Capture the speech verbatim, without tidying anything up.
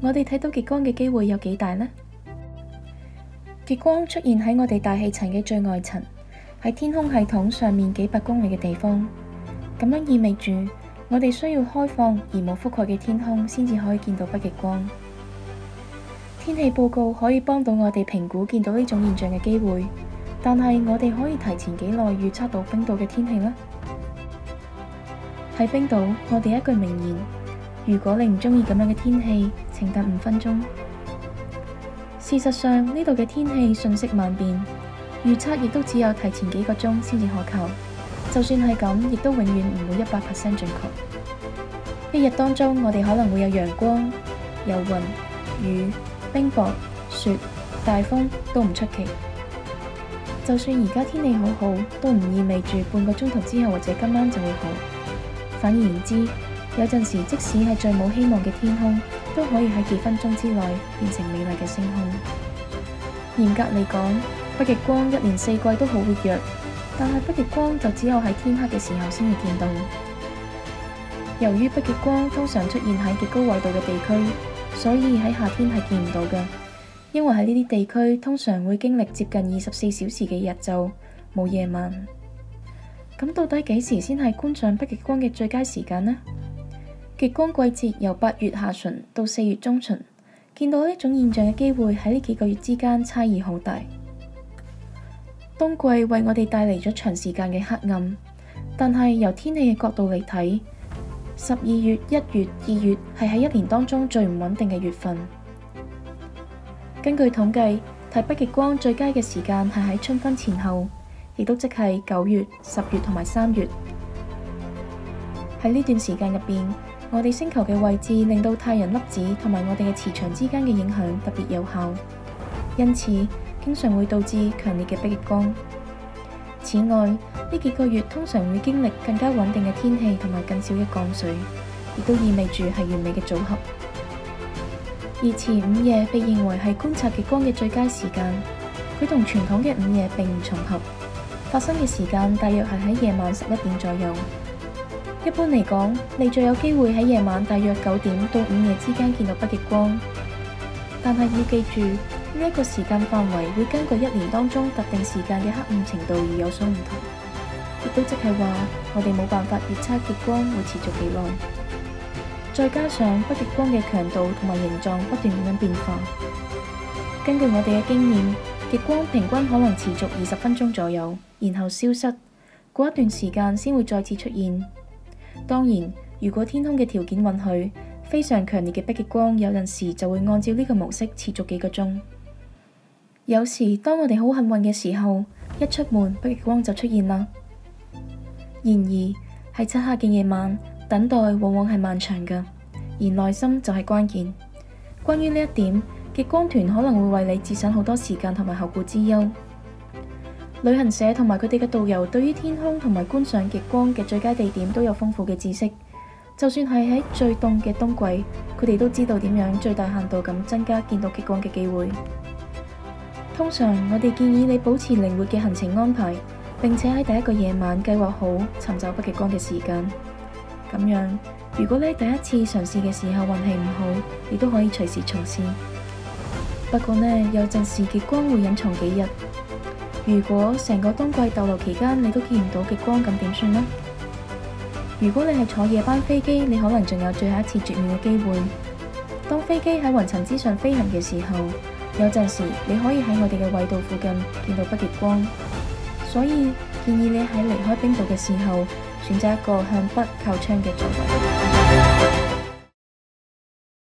我哋睇到極光嘅機會有幾大呢？極光出現喺我哋大氣層嘅最外層，喺天空系統上面幾百公里嘅地方。咁樣意味住我哋需要開放而冇覆蓋嘅天空，先至可以見到北極光。天氣報告可以幫到我哋評估見到呢種現象嘅機會，但係我哋可以提前幾耐預測到冰島嘅天氣呢？喺冰島，我哋一句名言：如果你唔中意咁樣嘅天氣，請等五分鐘。事實上，呢度嘅天氣瞬息萬變，預測亦都只有提前幾個鐘先至可靠。就算係咁，亦都永遠唔會一百 percent 準確。一日當中，我哋可能會有陽光、有雲、雨、冰雹、雪、大風，都唔出奇。就算而家天氣好好，都唔意味住半個鐘頭之後或者今晚就會好。反而言之，有陣時即使係最冇希望嘅天空，都可以喺幾分鐘之內變成美麗嘅星空。嚴格嚟講，北極光一年四季都好活躍，但係北極光就只有喺天黑嘅時候先會見到。由於北極光通常出現喺極高緯度嘅地區，所以喺夏天係見唔到嘅，因為喺呢啲地區通常會經歷接近二十四小時嘅日晝，冇夜晚。咁到底幾時先係觀賞北極光嘅最佳時間呢？極光季節由八月下旬到四月中旬，見到呢種現象嘅機會喺呢幾個月之間差異好大。冬季為我哋帶嚟咗長時間嘅黑暗，但係由天氣嘅角度嚟睇，十二月、一月、二月係喺一年當中最唔穩定嘅月份。根據統計，睇北極光最佳嘅時間係喺春分前後，亦都即係九月、十月同埋三月。喺呢段時間入邊，我哋星球嘅位置令到太陽粒子同埋我哋嘅磁場之間嘅影響特別有效，因此經常會導致強烈嘅北極光。此外，呢幾個月通常會經歷更加穩定嘅天氣同埋更少嘅降水，亦都意味住係完美嘅組合。而前午夜被認為係觀察極光嘅最佳時間，佢同傳統嘅午夜並唔重合，發生嘅時間大約係喺夜晚十一點左右。一般嚟講，你最有機會喺夜晚大約九點到午夜之間見到北極光，但係要記住，呢一個時間範圍會根據一年當中特定時間嘅黑暗程度而有所唔同，亦都即係話我哋冇辦法預測極光會持續幾耐。再加上北極光嘅強度同埋形狀不斷咁樣變化，根據我哋嘅經驗，極光平均可能持續二十分鐘左右，然後消失，過一段時間先會再次出現。當然，如果天空嘅條件允許，非常強烈嘅北極光有陣時就會按照呢個模式持續幾個鐘。有時當我哋好幸運嘅時候，一出門北極光就出現啦。然而喺漆黑嘅夜晚，等待往往係漫長嘅，而耐心就係關鍵。關於呢一點，極光團可能會為你節省好多時間同埋後顧之憂。旅行社同埋佢哋嘅導遊對於天空同埋觀賞極光嘅最佳地點都有豐富嘅知識，就算係喺最凍嘅冬季，佢哋都知道點樣最大限度咁增加見到極光嘅機會。通常我哋建議你保持靈活嘅行程安排，並且喺第一個夜晚計劃好尋找北極光嘅時間。咁樣，如果你第一次嘗試嘅時候運氣唔好，你都可以隨時重試。不過呢，有陣時極光會隱藏幾日。如果成個冬季逗留期間你都見唔到極光，咁點算呢？如果你係坐夜班飛機，你可能仲有最後一次絕妙嘅機會。當飛機喺雲層之上飛行嘅時候，有陣時你可以喺我哋嘅緯度附近見到北極光。所以建議你喺離開冰島嘅時候，選擇一個向北靠窗嘅座位。